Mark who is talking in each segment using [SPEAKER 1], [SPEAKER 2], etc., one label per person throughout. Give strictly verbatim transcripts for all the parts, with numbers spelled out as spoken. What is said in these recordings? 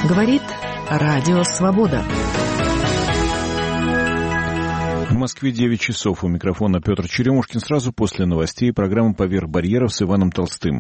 [SPEAKER 1] Говорит Радио Свобода.
[SPEAKER 2] В Москве девять часов. У микрофона Петр Черемушкин. Сразу после новостей программа «Поверх барьеров» с Иваном Толстым.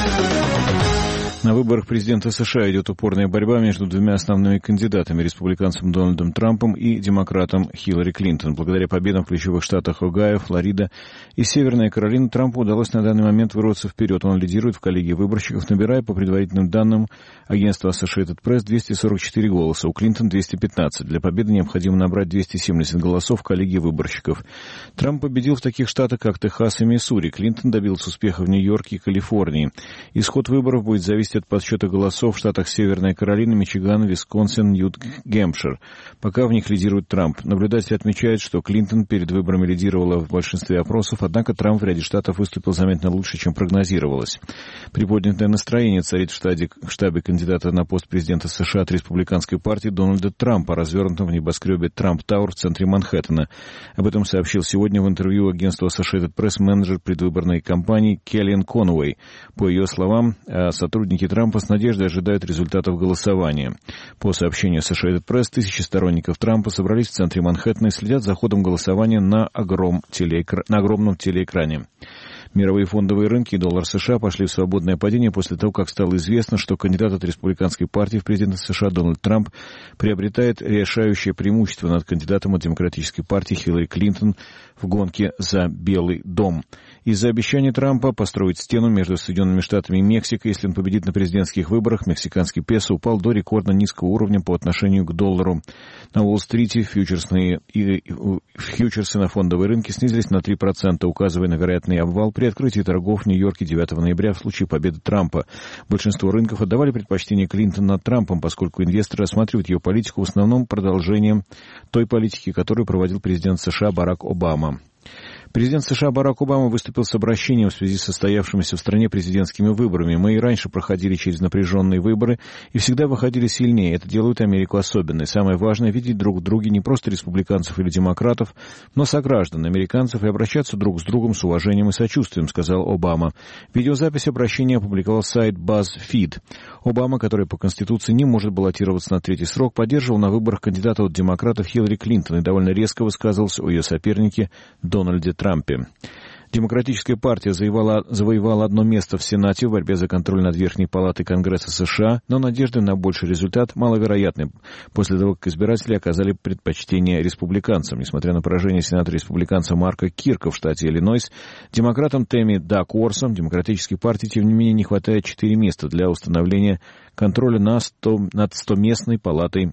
[SPEAKER 2] На выборах президента США идет упорная борьба между двумя основными кандидатами, республиканцем Дональдом Трампом и демократом Хиллари Клинтон. Благодаря победам в ключевых штатах Огайо, Флорида и Северная Каролина Трампу удалось на данный момент вырваться вперед. Он лидирует в коллегии выборщиков, набирая, по предварительным данным агентства Associated Press, двести сорок четыре голоса, у Клинтон двести пятнадцать. Для победы необходимо набрать двести семьдесят голосов в коллегии выборщиков. Трамп победил в таких штатах, как Техас и Миссури. Клинтон добился успеха в Нью-Йорке и Калифорнии. Исход выборов будет зависеть от подсчета голосов в штатах Северная Каролина, Мичиган, Висконсин, Нью-Гэмпшир. Пока в них лидирует Трамп. Наблюдатели отмечают, что Клинтон перед выборами лидировала в большинстве опросов, однако Трамп в ряде штатов выступил заметно лучше, чем прогнозировалось. Приподнятое настроение царит в, штаде, в штабе кандидата на пост президента США от республиканской партии Дональда Трампа, развернутом в небоскребе Трамп Тауэр в центре Манхэттена. Об этом сообщил сегодня в интервью агентству Associated Press менеджер предвыборной кампании Келлиан Конуэй. По ее словам, сотрудники Трампа с надеждой ожидают результатов голосования. По сообщению Associated Press, тысячи сторонников Трампа собрались в центре Манхэттена и следят за ходом голосования на, огром телеэкра... на огромном телеэкране. Мировые фондовые рынки и доллар США пошли в свободное падение после того, как стало известно, что кандидат от республиканской партии в президенты США Дональд Трамп приобретает решающее преимущество над кандидатом от демократической партии Хиллари Клинтон в гонке за Белый дом. Из-за обещания Трампа построить стену между Соединенными Штатами и Мексикой, если он победит на президентских выборах, мексиканский песо упал до рекордно низкого уровня по отношению к доллару. На Уолл-стрите фьючерсные и фьючерсы на фондовые рынки снизились на три процента, указывая на вероятный обвал при открытии торгов в Нью-Йорке девятого ноября в случае победы Трампа. Большинство рынков отдавали предпочтение Клинтон над Трампом, поскольку инвесторы рассматривают ее политику в основном продолжением той политики, которую проводил президент США Барак Обама. Президент США Барак Обама выступил с обращением в связи с состоявшимися в стране президентскими выборами. Мы и раньше проходили через напряженные выборы и всегда выходили сильнее. Это делает Америку особенной. Самое важное — видеть друг в друге не просто республиканцев или демократов, но сограждан, американцев, и обращаться друг с другом с уважением и сочувствием, сказал Обама. Видеозапись обращения опубликовал сайт BuzzFeed. Обама, который по Конституции не может баллотироваться на третий срок, поддерживал на выборах кандидата от демократов Хиллари Клинтон и довольно резко высказывался о ее сопернике Дональде Трампе. Демократическая партия завоевала, завоевала одно место в Сенате в борьбе за контроль над Верхней палатой Конгресса США, но надежды на больший результат маловероятны после того, как избиратели оказали предпочтение республиканцам. Несмотря на поражение сенатора республиканца Марка Кирка в штате Иллинойс, демократам Тэмми Дакворсом демократической партии, тем не менее, не хватает четыре места для установления контроля на сто, над стоместной палатой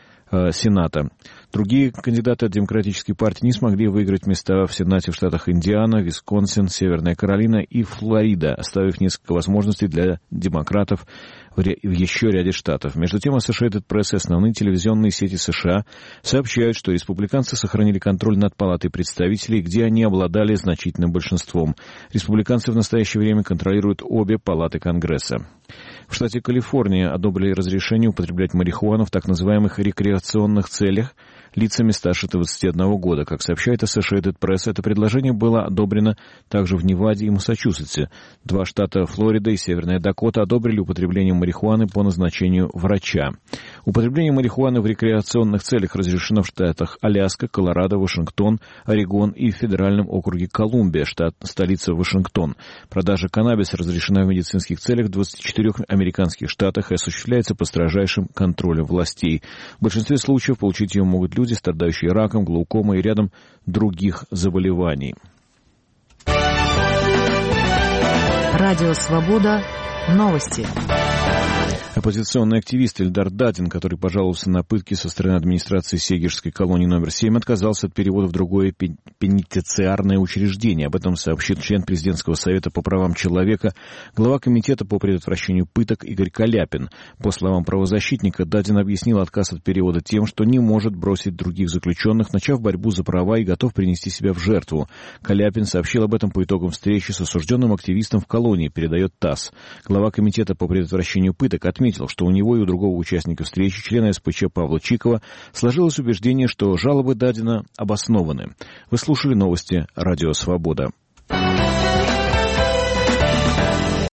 [SPEAKER 2] э, Сената. Другие кандидаты от демократической партии не смогли выиграть места в Сенате в штатах Индиана, Висконсин, Северная Каролина и Флорида, оставив несколько возможностей для демократов в еще ряде штатов. Между тем, Associated Press и основные телевизионные сети США сообщают, что республиканцы сохранили контроль над Палатой представителей, где они обладали значительным большинством. Республиканцы в настоящее время контролируют обе палаты Конгресса. В штате Калифорния одобрили разрешение употреблять марихуану в так называемых рекреационных целях лицами старше двадцати одного года. Как сообщает Associated Press, это предложение было одобрено также в Неваде и Массачусетсе. Два штата Флорида и Северная Дакота одобрили употребление марихуаны по назначению врача. Употребление марихуаны в рекреационных целях разрешено в штатах Аляска, Колорадо, Вашингтон, Орегон и в федеральном округе Колумбия, штат, столица Вашингтон. Продажа каннабиса разрешена в медицинских целях в двадцати четырёх американских штатах и осуществляется под строжайшим контролем властей. В большинстве случаев получить ее могут люди, страдающие раком, глаукомой и рядом других заболеваний.
[SPEAKER 1] Радио «Свобода». Новости.
[SPEAKER 2] Оппозиционный активист Эльдар Дадин, который пожаловался на пытки со стороны администрации Сегежской колонии номер семь, отказался от перевода в другое пенитенциарное учреждение. Об этом сообщил член президентского совета по правам человека, глава комитета по предотвращению пыток Игорь Каляпин. По словам правозащитника, Дадин объяснил отказ от перевода тем, что не может бросить других заключенных, начав борьбу за права, и готов принести себя в жертву. Каляпин сообщил об этом по итогам встречи с осужденным активистом в колонии, передает ТАСС. Глава комитета по предотвращению пыток отметил, что у него и у другого участника встречи, члена СПЧ Павла Чикова, сложилось убеждение, что жалобы Дадина обоснованы. Вы слушали новости «Радио Свобода».